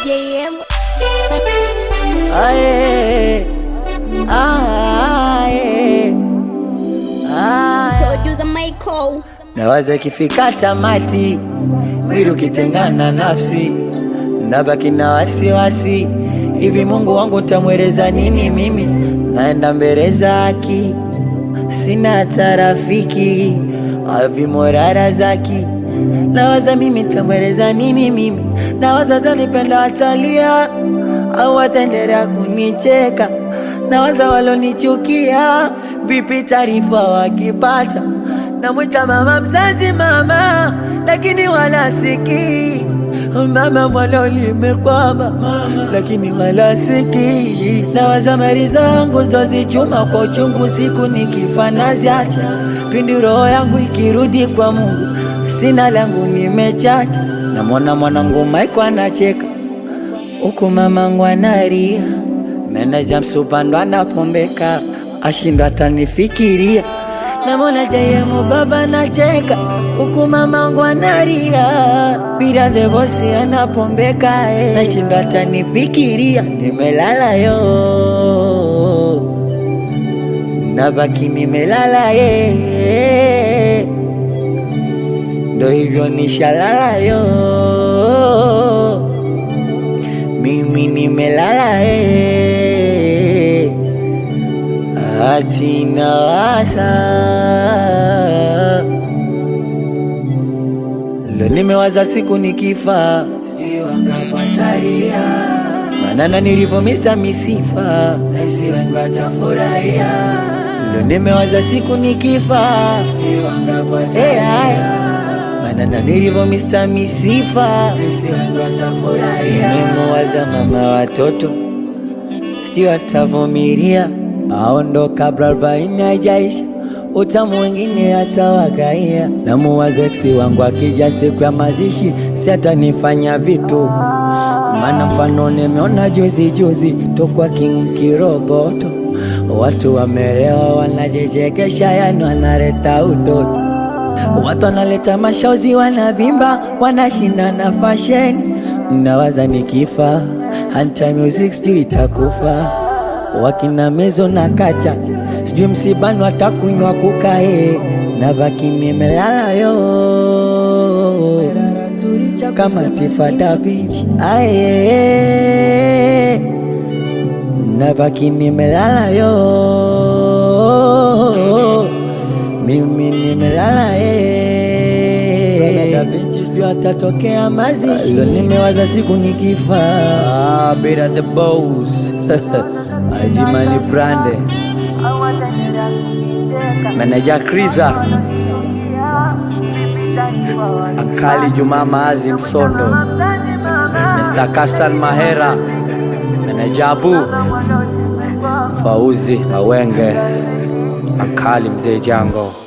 JM. Aye, aye, aye. Producer Michael. Nawaza kifika tamati, mwili ukitengana nafsi, nabaki na wasiwasi. Hivi Mungu wangu tamweleza nini mimi? Naenda mbele zaki, sina hata rafiki, avi morara zaki. Nawaza mimi tamweleza nini mimi? Nawaza tanipenda watalia, au wataendelea kunicheka. Nawaza walonichukia, vipi taarifa wakipata? Namwita mama mzazi mama, lakini wala siki. Mama mwalo limekwama, lakini wala siki. Nawaza mali zangu zozichuma kwa uchungu, siku nikifa naziacha. Pindi roho yangu ikirudi kwa Mungu, sina langu nimechacha. Namwona mwanangu Michael anacheka, huku mamangu analia. Meneja msupando anapombeka, ashindwa atanifikiria. Namwona JM baba anacheka, huku mamangu analia. Bila the boss anapombeka, ashindwa atanifikiria. Nimelala yo, nabaki nimelala ndo hivyo nishalala yo, mimi nimelala ati nawasa. Leo nimewaza siku nikifa, si wangapataria manana nilivyo Mr. Misifa, si wangatafurahia. Leo nimewaza siku nikifa, si wangapataria manana nilivyo Mr. Misifa, si wangatafurahia. Nimewaza mama watoto, sijui watavumilia. Aondoka barabara haijaisha, utamu wengine hata wagaia. Namuwaza ex wangu akija siku ya mazishi, si atanifanya vituko. Maana mfano nimeona juzi tokwa King Kiroboto. Watu wamerewa wanajechekesha, yani wanaleta utoto. Watu wanaleta mashozi, wanavimba, wanashinda na fashion. Nawaza nikifa, Hunter Music sijui itakufa. Wakina Mezo na Kacha, sijui msibani watakunywa kukae. Nabaki nimelala yo, kama Tifa Da Vinci. Aye, nabaki nimelala yo, mimi nimelala Da Vinci sijui atatokea mazishi. Nimewaza siku nikifa, Better the boss Ajimani Brande, Meneja Kriza, Ankali Juma Maazi Msondo, Mr. Kasan Mahera, Meneja Abu Fauzi Awenge, Ankali Mzee Jango.